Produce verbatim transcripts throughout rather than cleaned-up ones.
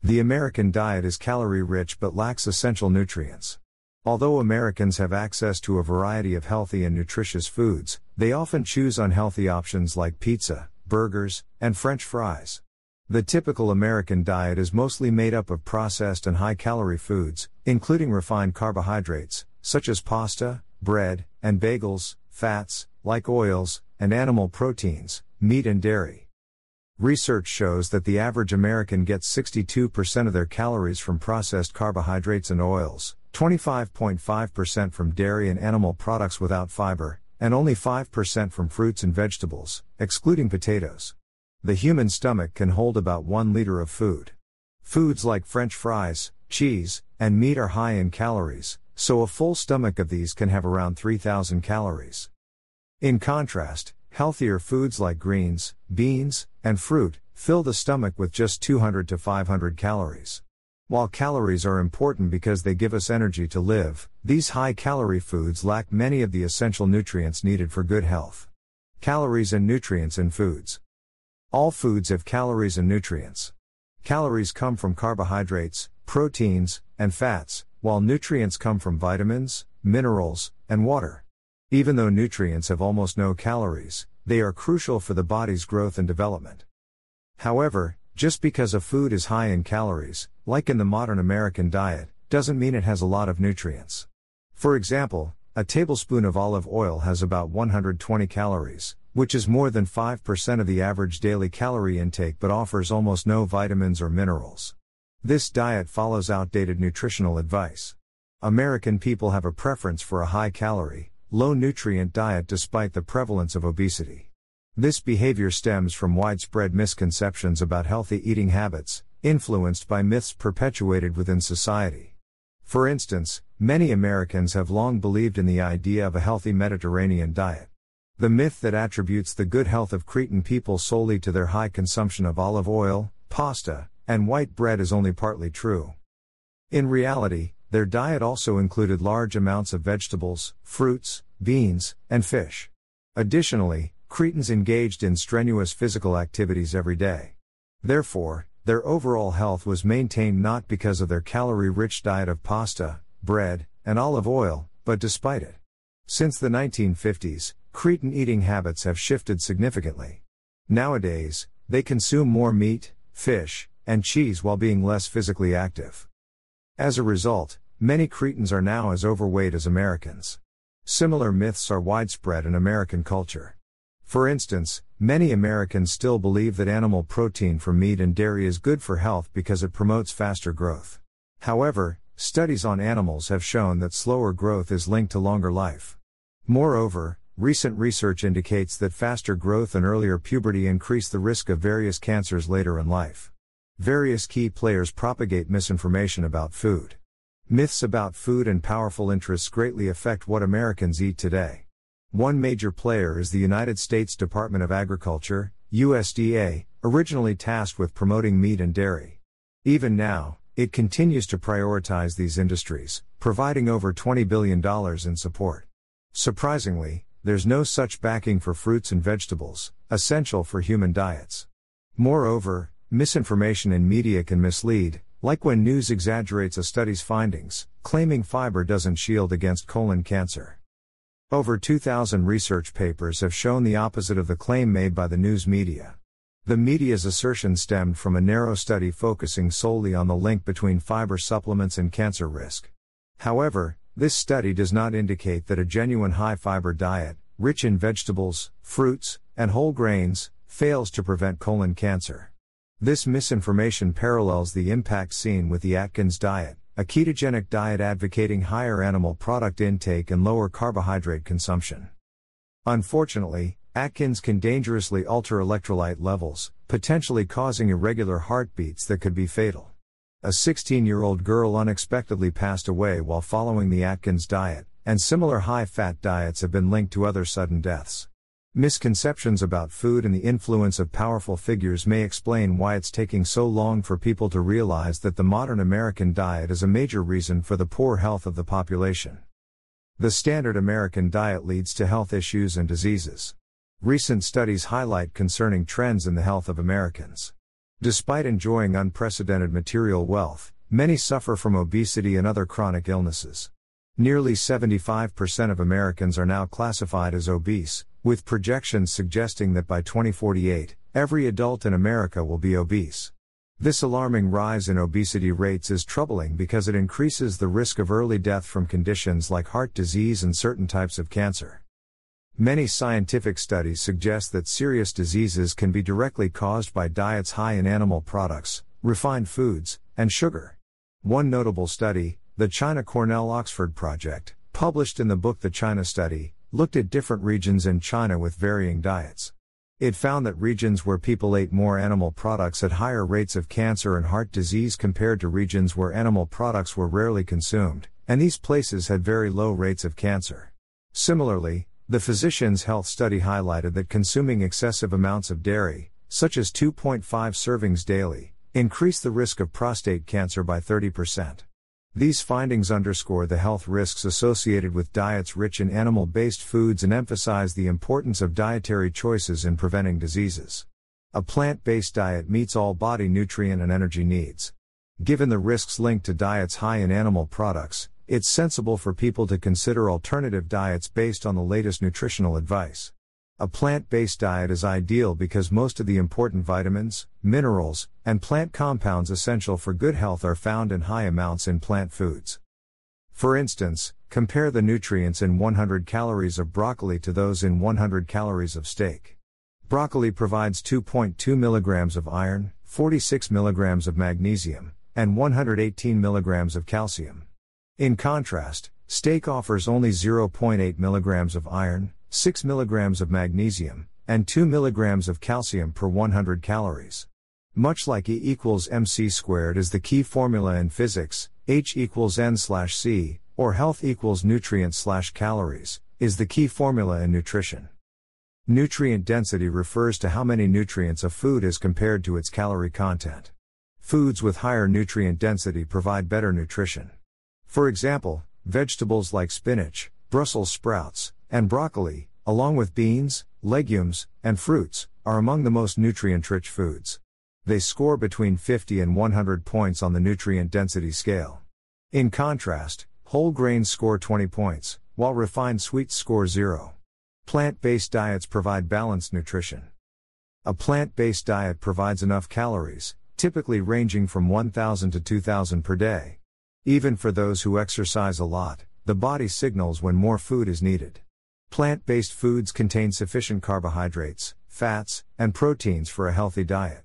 The American diet is calorie-rich but lacks essential nutrients. Although Americans have access to a variety of healthy and nutritious foods, they often choose unhealthy options like pizza, burgers, and French fries. The typical American diet is mostly made up of processed and high-calorie foods, including refined carbohydrates, such as pasta, bread, and bagels, fats, like oils, and animal proteins, meat and dairy. Research shows that the average American gets sixty-two percent of their calories from processed carbohydrates and oils, twenty-five point five percent from dairy and animal products without fiber, and only five percent from fruits and vegetables, excluding potatoes. The human stomach can hold about one liter of food. Foods like French fries, cheese, and meat are high in calories, so a full stomach of these can have around three thousand calories. In contrast, healthier foods like greens, beans, and fruit fill the stomach with just two hundred to five hundred calories. While calories are important because they give us energy to live, these high-calorie foods lack many of the essential nutrients needed for good health. Calories and nutrients in foods. All foods have calories and nutrients. Calories come from carbohydrates, proteins, and fats, while nutrients come from vitamins, minerals, and water. Even though nutrients have almost no calories, they are crucial for the body's growth and development. However, just because a food is high in calories, like in the modern American diet, doesn't mean it has a lot of nutrients. For example, a tablespoon of olive oil has about one hundred twenty calories, which is more than five percent of the average daily calorie intake but offers almost no vitamins or minerals. This diet follows outdated nutritional advice. American people have a preference for a high-calorie, low-nutrient diet despite the prevalence of obesity. This behavior stems from widespread misconceptions about healthy eating habits, influenced by myths perpetuated within society. For instance, many Americans have long believed in the idea of a healthy Mediterranean diet. The myth that attributes the good health of Cretan people solely to their high consumption of olive oil, pasta, and white bread is only partly true. In reality, their diet also included large amounts of vegetables, fruits, beans, and fish. Additionally, Cretans engaged in strenuous physical activities every day. Therefore, their overall health was maintained not because of their calorie-rich diet of pasta, bread, and olive oil, but despite it. Since the nineteen fifties, Cretan eating habits have shifted significantly. Nowadays, they consume more meat, fish, and cheese while being less physically active. As a result, many Cretans are now as overweight as Americans. Similar myths are widespread in American culture. For instance, many Americans still believe that animal protein from meat and dairy is good for health because it promotes faster growth. However, studies on animals have shown that slower growth is linked to longer life. Moreover, recent research indicates that faster growth and earlier puberty increase the risk of various cancers later in life. Various key players propagate misinformation about food. Myths about food and powerful interests greatly affect what Americans eat today. One major player is the United States Department of Agriculture, U S D A, originally tasked with promoting meat and dairy. Even now, it continues to prioritize these industries, providing over twenty billion dollars in support. Surprisingly, there's no such backing for fruits and vegetables, essential for human diets. Moreover, misinformation in media can mislead, like when news exaggerates a study's findings, claiming fiber doesn't shield against colon cancer. Over two thousand research papers have shown the opposite of the claim made by the news media. The media's assertion stemmed from a narrow study focusing solely on the link between fiber supplements and cancer risk. However, this study does not indicate that a genuine high-fiber diet, rich in vegetables, fruits, and whole grains, fails to prevent colon cancer. This misinformation parallels the impact seen with the Atkins diet, a ketogenic diet advocating higher animal product intake and lower carbohydrate consumption. Unfortunately, Atkins can dangerously alter electrolyte levels, potentially causing irregular heartbeats that could be fatal. A sixteen-year-old girl unexpectedly passed away while following the Atkins diet, and similar high-fat diets have been linked to other sudden deaths. Misconceptions about food and the influence of powerful figures may explain why it's taking so long for people to realize that the modern American diet is a major reason for the poor health of the population. The standard American diet leads to health issues and diseases. Recent studies highlight concerning trends in the health of Americans. Despite enjoying unprecedented material wealth, many suffer from obesity and other chronic illnesses. Nearly seventy-five percent of Americans are now classified as obese, with projections suggesting that by twenty forty-eight, every adult in America will be obese. This alarming rise in obesity rates is troubling because it increases the risk of early death from conditions like heart disease and certain types of cancer. Many scientific studies suggest that serious diseases can be directly caused by diets high in animal products, refined foods, and sugar. One notable study, the China Cornell Oxford Project, published in the book The China Study, looked at different regions in China with varying diets. It found that regions where people ate more animal products had higher rates of cancer and heart disease compared to regions where animal products were rarely consumed, and these places had very low rates of cancer. Similarly, the Physicians' Health Study highlighted that consuming excessive amounts of dairy, such as two point five servings daily, increased the risk of prostate cancer by thirty percent. These findings underscore the health risks associated with diets rich in animal-based foods and emphasize the importance of dietary choices in preventing diseases. A plant-based diet meets all body nutrient and energy needs. Given the risks linked to diets high in animal products, it's sensible for people to consider alternative diets based on the latest nutritional advice. A plant-based diet is ideal because most of the important vitamins, minerals, and plant compounds essential for good health are found in high amounts in plant foods. For instance, compare the nutrients in one hundred calories of broccoli to those in one hundred calories of steak. Broccoli provides two point two milligrams of iron, forty-six milligrams of magnesium, and one hundred eighteen milligrams of calcium. In contrast, steak offers only zero point eight milligrams of iron, six milligrams of magnesium, and two milligrams of calcium per one hundred calories. Much like E equals mc squared is the key formula in physics, H equals N slash C, or health equals nutrients slash calories, is the key formula in nutrition. Nutrient density refers to how many nutrients a food is compared to its calorie content. Foods with higher nutrient density provide better nutrition. For example, vegetables like spinach, Brussels sprouts, and broccoli, along with beans, legumes, and fruits, are among the most nutrient-rich foods. They score between fifty and one hundred points on the nutrient density scale. In contrast, whole grains score twenty points, while refined sweets score zero. Plant-based diets provide balanced nutrition. A plant-based diet provides enough calories, typically ranging from one thousand to two thousand per day. Even for those who exercise a lot, the body signals when more food is needed. Plant-based foods contain sufficient carbohydrates, fats, and proteins for a healthy diet.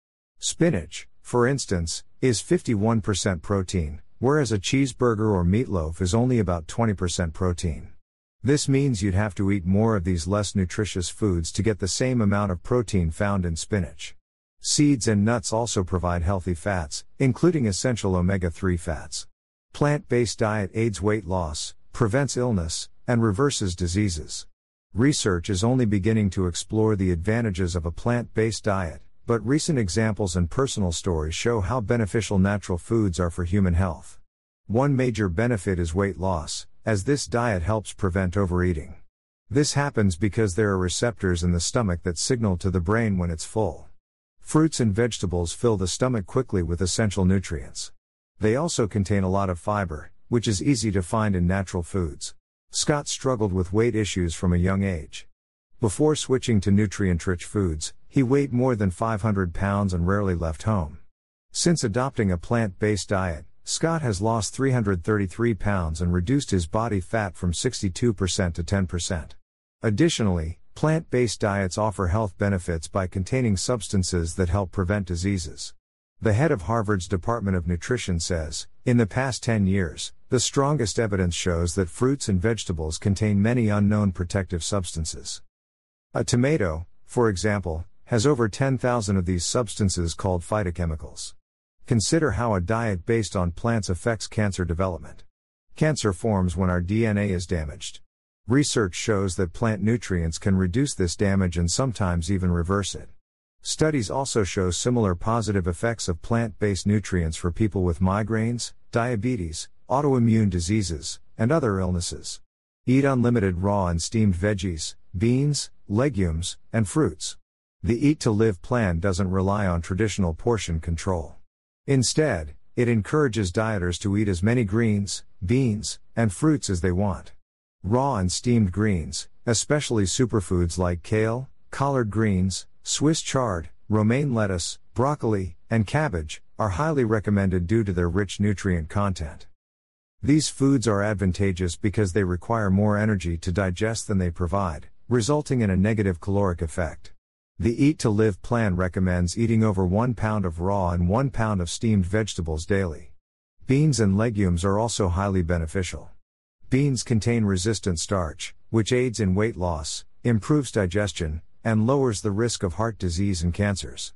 Spinach, for instance, is fifty-one percent protein, whereas a cheeseburger or meatloaf is only about twenty percent protein. This means you'd have to eat more of these less nutritious foods to get the same amount of protein found in spinach. Seeds and nuts also provide healthy fats, including essential omega three fats. Plant-based diet aids weight loss, prevents illness, and reverses diseases. Research is only beginning to explore the advantages of a plant-based diet, but recent examples and personal stories show how beneficial natural foods are for human health. One major benefit is weight loss, as this diet helps prevent overeating. This happens because there are receptors in the stomach that signal to the brain when it's full. Fruits and vegetables fill the stomach quickly with essential nutrients. They also contain a lot of fiber, which is easy to find in natural foods. Scott struggled with weight issues from a young age. Before switching to nutrient-rich foods, he weighed more than five hundred pounds and rarely left home. Since adopting a plant-based diet, Scott has lost three hundred thirty-three pounds and reduced his body fat from sixty-two percent to ten percent. Additionally, plant-based diets offer health benefits by containing substances that help prevent diseases. The head of Harvard's Department of Nutrition says, in the past ten years, the strongest evidence shows that fruits and vegetables contain many unknown protective substances. A tomato, for example, has over ten thousand of these substances called phytochemicals. Consider how a diet based on plants affects cancer development. Cancer forms when our D N A is damaged. Research shows that plant nutrients can reduce this damage and sometimes even reverse it. Studies also show similar positive effects of plant-based nutrients for people with migraines, diabetes, autoimmune diseases, and other illnesses. Eat unlimited raw and steamed veggies, beans, legumes, and fruits. The Eat to Live plan doesn't rely on traditional portion control. Instead, it encourages dieters to eat as many greens, beans, and fruits as they want. Raw and steamed greens, especially superfoods like kale, collard greens, Swiss chard, romaine lettuce, broccoli, and cabbage, are highly recommended due to their rich nutrient content. These foods are advantageous because they require more energy to digest than they provide, resulting in a negative caloric effect. The Eat to Live plan recommends eating over one pound of raw and one pound of steamed vegetables daily. Beans and legumes are also highly beneficial. Beans contain resistant starch, which aids in weight loss, improves digestion, and lowers the risk of heart disease and cancers.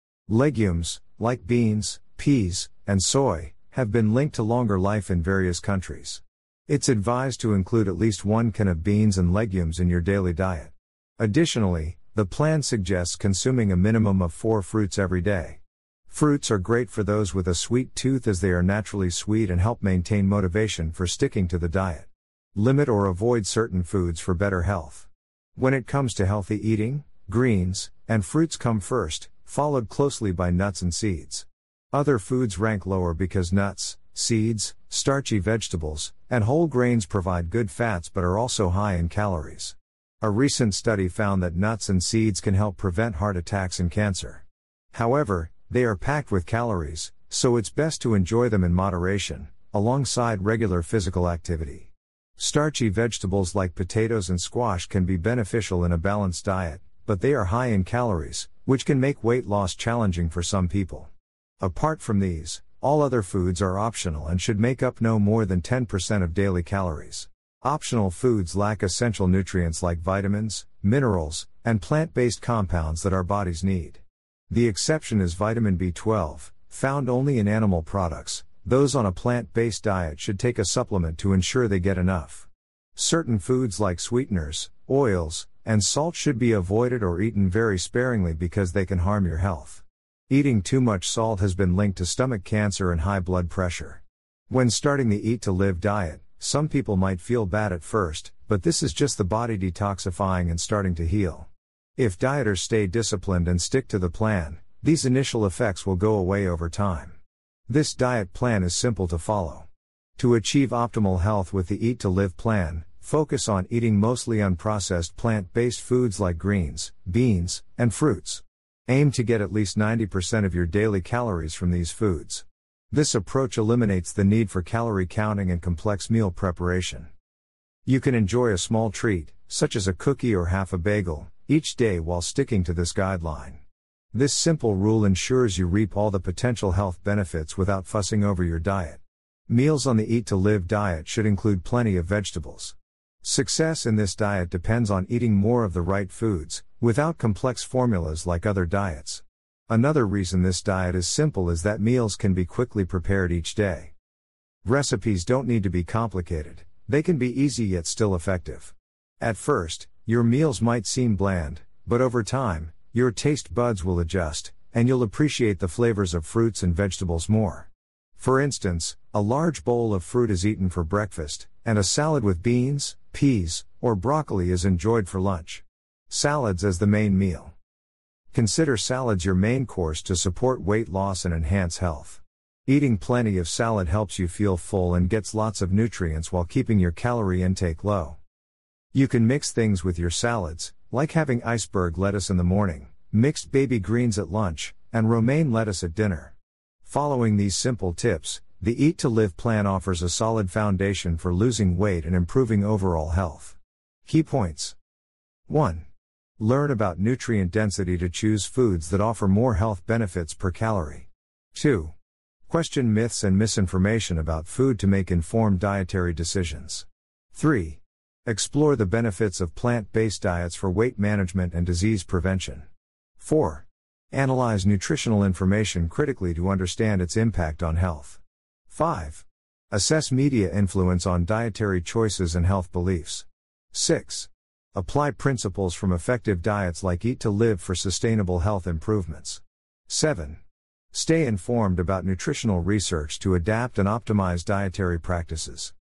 Legumes, like beans, peas, and soy, have been linked to longer life in various countries. It's advised to include at least one can of beans and legumes in your daily diet. Additionally, the plan suggests consuming a minimum of four fruits every day. Fruits are great for those with a sweet tooth as they are naturally sweet and help maintain motivation for sticking to the diet. Limit or avoid certain foods for better health. When it comes to healthy eating, greens and fruits come first, followed closely by nuts and seeds. Other foods rank lower because nuts, seeds, starchy vegetables, and whole grains provide good fats but are also high in calories. A recent study found that nuts and seeds can help prevent heart attacks and cancer. However, they are packed with calories, so it's best to enjoy them in moderation, alongside regular physical activity. Starchy vegetables like potatoes and squash can be beneficial in a balanced diet, but they are high in calories, which can make weight loss challenging for some people. Apart from these, all other foods are optional and should make up no more than ten percent of daily calories. Optional foods lack essential nutrients like vitamins, minerals, and plant-based compounds that our bodies need. The exception is vitamin B twelve, found only in animal products. Those on a plant-based diet should take a supplement to ensure they get enough. Certain foods like sweeteners, oils, and salt should be avoided or eaten very sparingly because they can harm your health. Eating too much salt has been linked to stomach cancer and high blood pressure. When starting the Eat to Live diet, some people might feel bad at first, but this is just the body detoxifying and starting to heal. If dieters stay disciplined and stick to the plan, these initial effects will go away over time. This diet plan is simple to follow. To achieve optimal health with the Eat to Live plan, focus on eating mostly unprocessed plant-based foods like greens, beans, and fruits. Aim to get at least ninety percent of your daily calories from these foods. This approach eliminates the need for calorie counting and complex meal preparation. You can enjoy a small treat, such as a cookie or half a bagel, each day while sticking to this guideline. This simple rule ensures you reap all the potential health benefits without fussing over your diet. Meals on the Eat to Live diet should include plenty of vegetables. Success in this diet depends on eating more of the right foods, without complex formulas like other diets. Another reason this diet is simple is that meals can be quickly prepared each day. Recipes don't need to be complicated, they can be easy yet still effective. At first, your meals might seem bland, but over time, your taste buds will adjust, and you'll appreciate the flavors of fruits and vegetables more. For instance, a large bowl of fruit is eaten for breakfast, and a salad with beans, peas, or broccoli is enjoyed for lunch. Salads as the main meal. Consider salads your main course to support weight loss and enhance health. Eating plenty of salad helps you feel full and gets lots of nutrients while keeping your calorie intake low. You can mix things with your salads, like having iceberg lettuce in the morning, mixed baby greens at lunch, and romaine lettuce at dinner. Following these simple tips, the Eat to Live plan offers a solid foundation for losing weight and improving overall health. Key points. one. Learn about nutrient density to choose foods that offer more health benefits per calorie. two. Question myths and misinformation about food to make informed dietary decisions. three. Explore the benefits of plant-based diets for weight management and disease prevention. four. Analyze nutritional information critically to understand its impact on health. five. Assess media influence on dietary choices and health beliefs. six. Apply principles from effective diets like Eat to Live for sustainable health improvements. seven. Stay informed about nutritional research to adapt and optimize dietary practices.